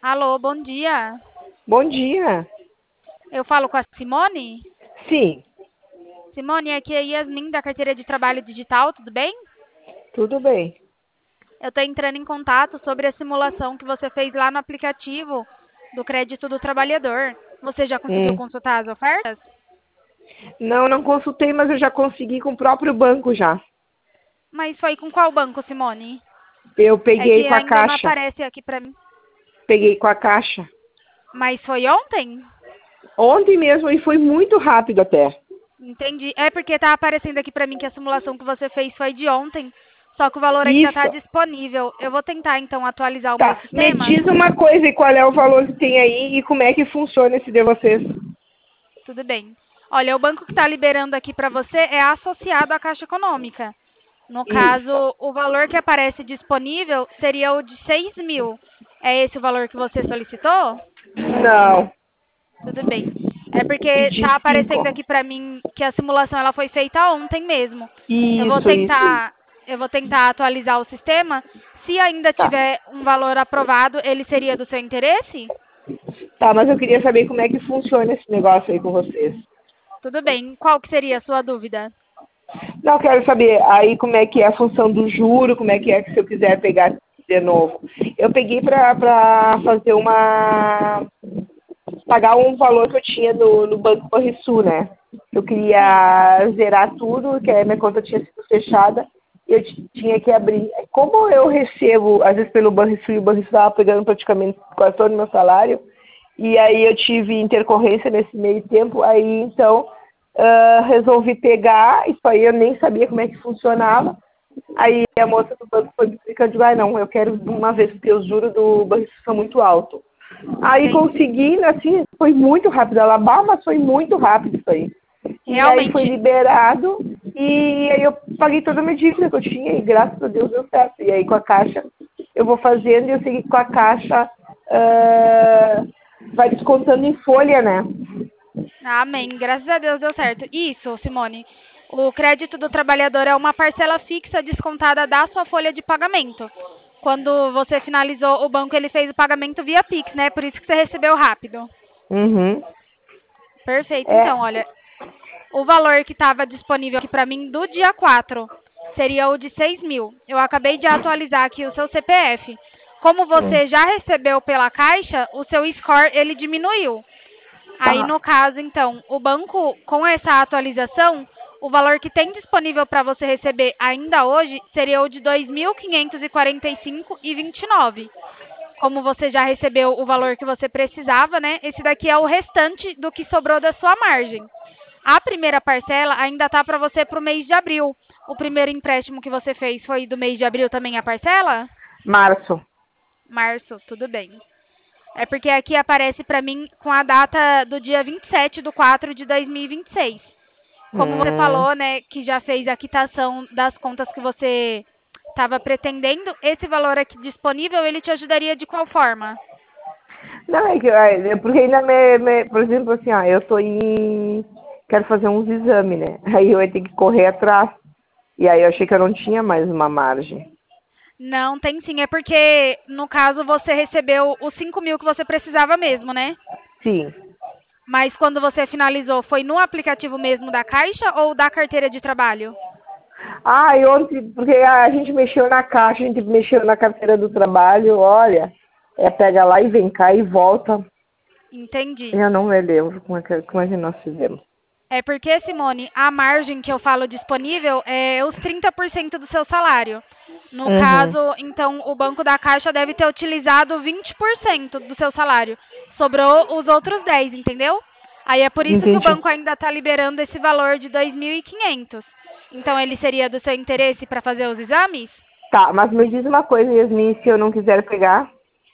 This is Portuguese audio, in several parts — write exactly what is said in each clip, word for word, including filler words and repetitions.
Alô, bom dia. Bom dia. Eu falo com a Simone? Sim, Simone, aqui é Yasmin da carteira de trabalho digital, tudo bem? tudo bem. Eu estou entrando em contato sobre a simulação que você fez lá no aplicativo do crédito do trabalhador. Você já conseguiu Hum. consultar as ofertas? Não, não consultei, mas eu já consegui com o próprio banco já. Mas foi com qual banco, Simone? Eu É peguei que com a ainda não Caixa. aparece aqui para mim. Peguei com a Caixa. Mas foi ontem? Ontem mesmo e foi muito rápido até. Entendi. É porque está aparecendo aqui para mim que a simulação que você fez foi de ontem, só que o valor ainda está Isso. disponível. Eu vou tentar então atualizar o meu Tá, me sistema. diz uma coisa e qual é o valor que tem aí e como é que funciona esse de vocês. Tudo bem. Olha, o banco que está liberando aqui para você é associado à Caixa Econômica. No Isso. caso, o valor que aparece disponível seria o de seis mil. É esse o valor que você solicitou? Não, Tudo bem. É porque pedi está aparecendo cinco. aqui para mim que a simulação ela foi feita ontem mesmo. Eu vou Isso, isso. tentar, eu vou tentar atualizar o sistema. Se ainda Tá. tiver um valor aprovado, ele seria do seu interesse? Tá, mas eu queria saber como é que funciona esse negócio aí com vocês. Tudo bem. Qual que seria a sua dúvida? Não, quero saber aí como é que é a função do juro, como é que é que se eu quiser pegar de novo. Eu peguei para fazer uma... pagar um valor que eu tinha no, no Banco Banrisul, né? Eu Sim. queria zerar tudo, que a minha conta tinha sido fechada e eu t- tinha que abrir. Como eu recebo, às vezes pelo Banrisul, e o Banrisul estava pegando praticamente quase todo o meu salário, e aí eu tive intercorrência nesse meio tempo, aí então ah, resolvi pegar, isso aí eu nem sabia como é que funcionava. Aí a moça do banco foi me explicando, digo, ah, não, eu quero de uma vez, porque os juros do banco são muito altos. Aí Entendi. consegui, assim, foi muito rápido. Ela, bah, mas foi muito rápido isso aí. E aí foi Realmente. liberado e aí eu paguei toda a minha dívida que eu tinha e graças a Deus deu certo. E aí com a Caixa eu vou fazendo e eu sei que com a Caixa ah, vai descontando em folha, né? Amém. Graças a Deus deu certo. Isso, Simone. O crédito do trabalhador é uma parcela fixa descontada da sua folha de pagamento. Quando você finalizou, o banco ele fez o pagamento via Pix, né? Por isso que você recebeu rápido. Uhum. Perfeito. É, Então, olha, o valor que estava disponível aqui para mim do dia quatro seria o de seis mil. Eu acabei de atualizar aqui o seu C P F. Como hum, você já recebeu pela Caixa, o seu score ele diminuiu. Aí, tá, no caso, então, o banco, com essa atualização, o valor que tem disponível para você receber ainda hoje seria o de dois mil quinhentos e quarenta e cinco e vinte e nove. Como você já recebeu o valor que você precisava, né? Esse daqui é o restante do que sobrou da sua margem. A primeira parcela ainda tá para você para o mês de abril. O primeiro empréstimo que você fez foi do mês de abril também a parcela? março. Março, tudo bem. É porque aqui aparece para mim com a data do dia vinte e sete de quatro de dois mil e vinte e seis. Como você Hum. falou, né, que já fez a quitação das contas que você estava pretendendo, esse valor aqui disponível, ele te ajudaria de qual forma? Não, é que, é, porque ainda me, me- por exemplo, assim, ó, eu tô em, quero fazer uns exames, né? Aí eu ia ter que correr atrás. E aí eu achei que eu não tinha mais uma margem. Não, tem sim. É porque, no caso, você recebeu os cinco mil que você precisava mesmo, né? Sim. Mas quando você finalizou, foi no aplicativo mesmo da Caixa ou da carteira de trabalho? Ah, e ontem, porque a gente mexeu na caixa, a gente mexeu na carteira do trabalho, olha, é pega lá e vem cá e volta. Entendi. Eu não me lembro como é que, como é que nós fizemos. É porque, Simone, a margem que eu falo disponível é os trinta por cento do seu salário. No Uhum. caso, então, o Banco da Caixa deve ter utilizado vinte por cento do seu salário. Sobrou os outros dez, entendeu? Aí é por isso que o Entendi. banco ainda está liberando esse valor de dois mil e quinhentos. Então, ele seria do seu interesse para fazer os exames? Tá, mas me diz uma coisa, Yasmin, se eu não quiser pegar,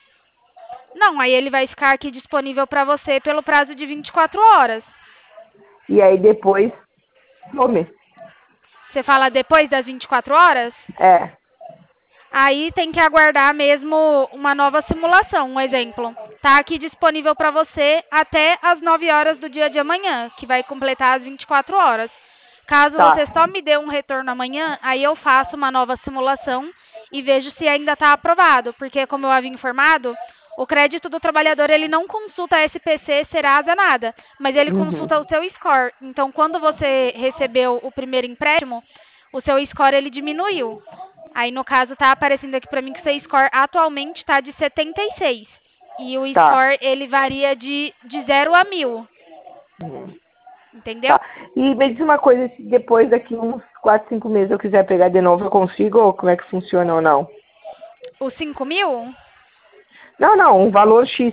Não, aí ele vai ficar aqui disponível para você pelo prazo de vinte e quatro horas. e aí depois, some. Você fala depois das vinte e quatro horas? É, Aí tem que aguardar mesmo uma nova simulação, um exemplo. Tá aqui disponível para você até as nove horas do dia de amanhã, que vai completar as vinte e quatro horas. Caso você tá. só me dê um retorno amanhã, aí eu faço uma nova simulação e vejo se ainda está aprovado, porque como eu havia informado, O crédito do trabalhador, ele não consulta S P C, Serasa, nada, mas ele Uhum. consulta o seu score. Então, quando você recebeu o primeiro empréstimo, o seu score, ele diminuiu. Aí, no caso, tá aparecendo aqui para mim que seu score atualmente está de setenta e seis. E o Tá. score, ele varia de, de zero a mil. Uhum. Entendeu? Tá. E me diz uma coisa, se depois daqui uns quatro, cinco meses eu quiser pegar de novo, eu consigo ou como é que funciona ou não? Os cinco mil? Não, não, um valor X.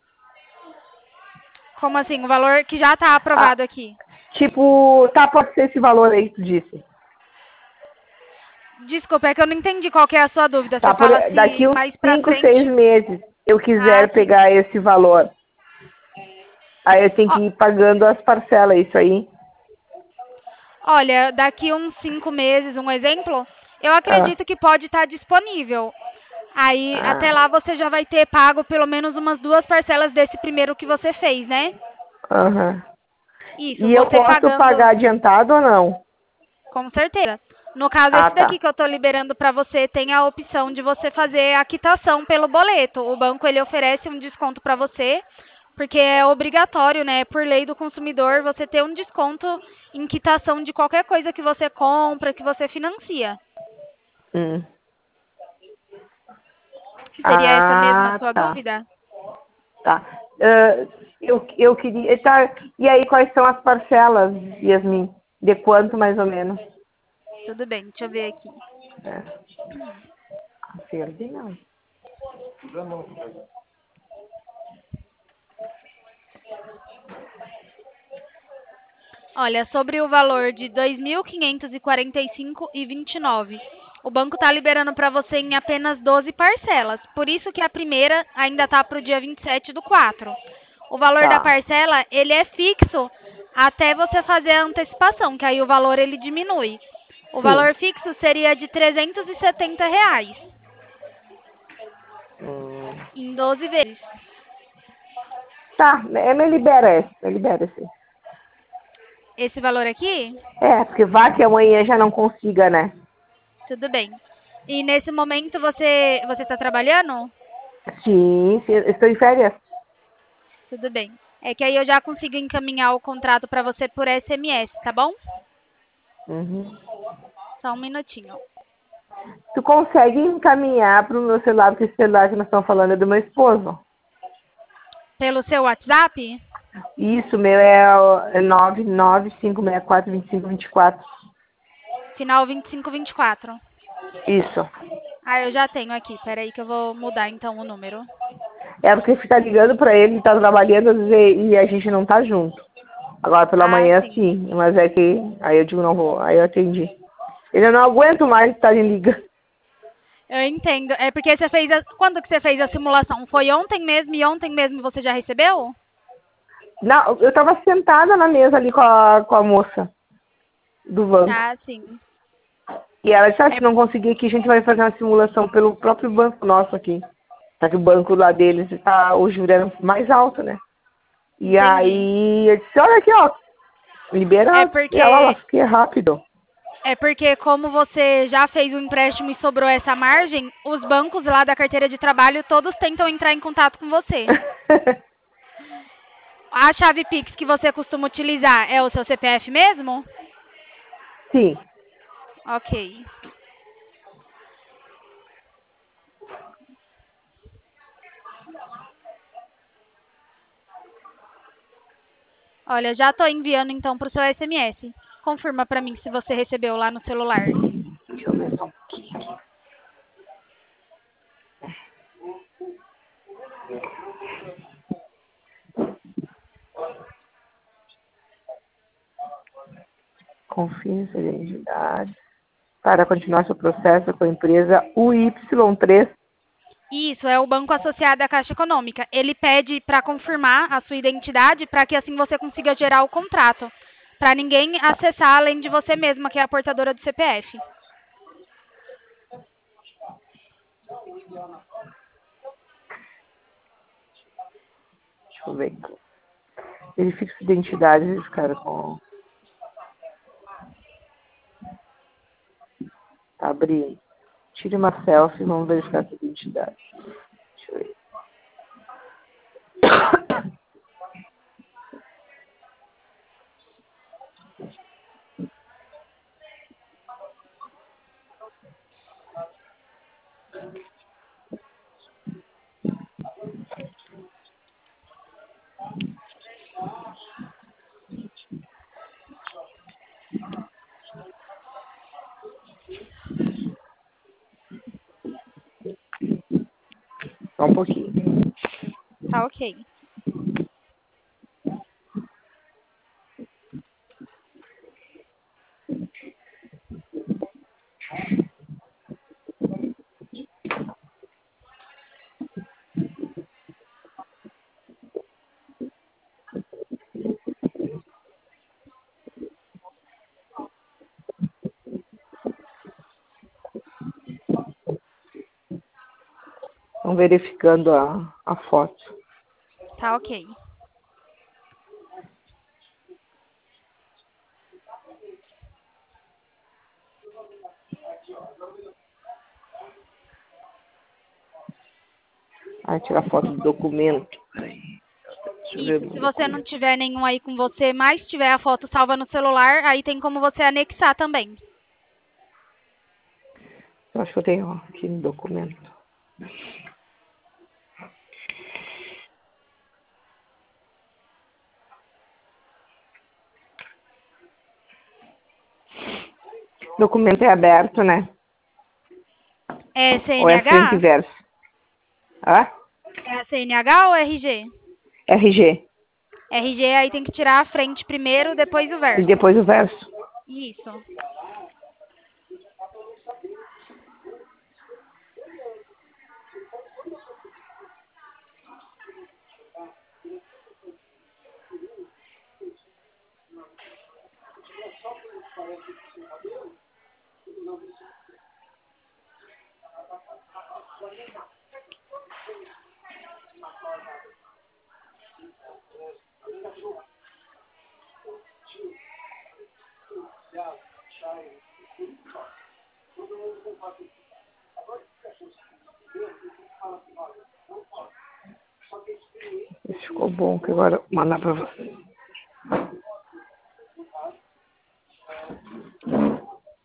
Como assim? O valor que já está Ah, aprovado aqui. tipo, tá, pode ser esse valor aí que tu disse. Desculpa, é que eu não entendi qual que é a sua dúvida. Você Tá, por, fala daqui se uns mais pra cinco, seis frente... meses eu Ah, quiser sim. pegar esse valor. Aí eu tenho Ó, que ir pagando as parcelas, isso aí. olha, daqui uns cinco meses, um exemplo, eu Ah, acredito que pode estar disponível. Aí, até ah, lá, você já vai ter pago pelo menos umas duas parcelas desse primeiro que você fez, né? aham. Isso, E eu você posso pagar pagando, adiantado ou não? com certeza. No caso, Ah, esse tá. daqui que eu estou liberando para você tem a opção de você fazer a quitação pelo boleto. O banco, ele oferece um desconto para você, porque é obrigatório, né, por lei do consumidor, você ter um desconto em quitação de qualquer coisa que você compra, que você financia. Hum. Seria essa mesma a Ah, sua tá. dúvida? Tá. Ah, eu, eu queria. Tá. E aí, quais são as parcelas, Yasmin? De quanto mais ou menos? Tudo bem, deixa eu ver aqui. É. Verde não. Olha, sobre o valor de dois mil quinhentos e quarenta e cinco e vinte e nove, o banco está liberando para você em apenas doze parcelas. Por isso que a primeira ainda está para o dia vinte e sete do quatro. O valor da Tá. parcela, ele é fixo até você fazer a antecipação, que aí o valor ele diminui. O Sim. valor fixo seria de trezentos e setenta reais Hum. em doze vezes. Tá, é, me libera esse, me libera esse. Esse valor aqui? É, porque vá que amanhã já não consiga, né? Tudo bem. E nesse momento você você está trabalhando? Sim, sim, eu estou em férias. Tudo bem. É que aí eu já consigo encaminhar o contrato para você por S M S, tá bom? Uhum. Só um minutinho. Tu consegue encaminhar para o meu celular, porque esse celular que nós estamos falando é do meu esposo. Pelo seu WhatsApp? Isso, meu é, o- é nove nove cinco seis quatro dois cinco dois quatro. Final vinte e cinco vinte e quatro. Isso. Ah, eu já tenho aqui. Peraí que eu vou mudar então o número. É porque fica ligando para ele, ele tá trabalhando às vezes, e a gente não tá junto. Agora pela Ah, manhã sim. sim, mas é que aí eu digo não vou, aí eu atendi. Ele eu não aguento mais estar em liga. Eu entendo. É porque você fez a... Quando que você fez a simulação? Foi ontem mesmo e ontem mesmo você já recebeu? Não, eu tava sentada na mesa ali com a, com a moça do banco. Ah, sim. E ela disse, ah, É, se não conseguir aqui, a gente vai fazer uma simulação pelo próprio banco nosso aqui. Só que o banco lá deles, tá, o juro era mais alto, né? E entendi. aí eu disse, olha aqui, ó, É liberado. E ela, porque lá, fiquei rápido. É porque como você já fez o empréstimo e sobrou essa margem, os bancos lá da carteira de trabalho todos tentam entrar em contato com você. A chave Pix que você costuma utilizar é o seu C P F mesmo? Sim. Ok. Olha, já estou enviando então para o seu S M S. Confirma para mim se você recebeu lá no celular. Deixa eu ver só um pouquinho. Confirme sua identidade. Para continuar seu processo com a empresa U Y três. Isso, é o banco associado à Caixa Econômica. Ele pede para confirmar a sua identidade para que assim você consiga gerar o contrato. Para ninguém Tá. acessar além de você mesma, que é a portadora do C P F. Deixa eu ver aqui. Verifique sua identidade, esse cara com. Tá abrindo. Tire uma selfie e vamos verificar sua identidade. Deixa eu ver. Só um pouquinho. Tá ok. Estão verificando a, a foto. Tá ok. Vai tirar foto do documento. Deixa eu ver Isso, o se você não documento. tiver nenhum aí com você, mas tiver a foto salva no celular, aí tem como você anexar também. Eu acho que eu tenho ó, aqui no documento. O documento é aberto, né? É Ou é frente e C N H? verso? Hã? É a C N H ou R G? R G. R G aí tem que tirar a frente primeiro, depois o E verso. depois o verso. Isso. Isso ficou bom, que agora eu vou mandar para você.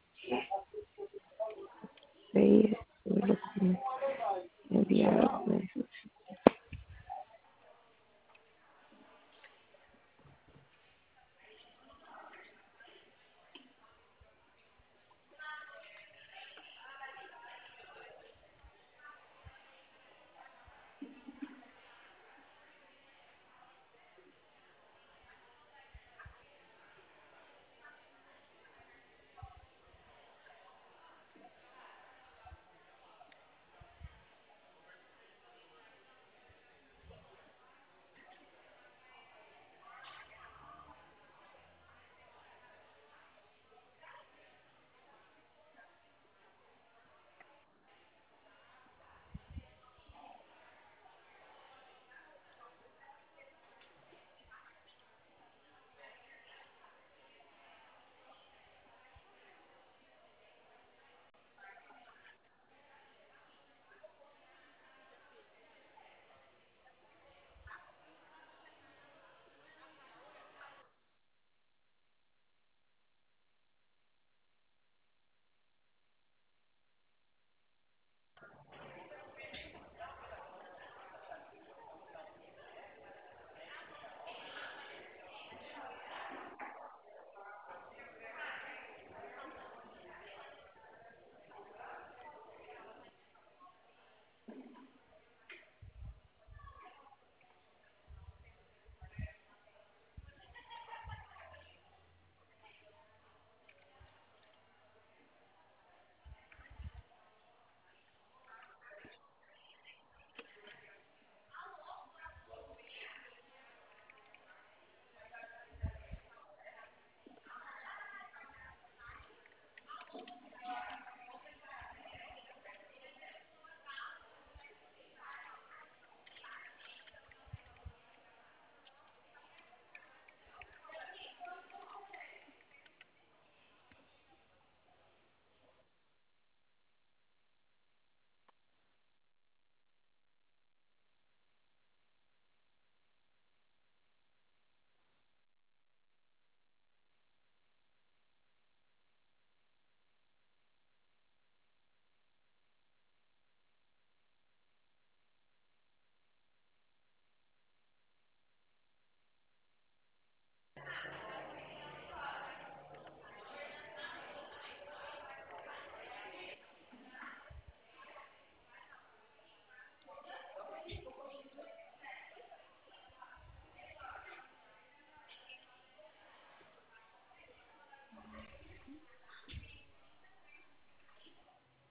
Sei, esse documento. Enviar, né?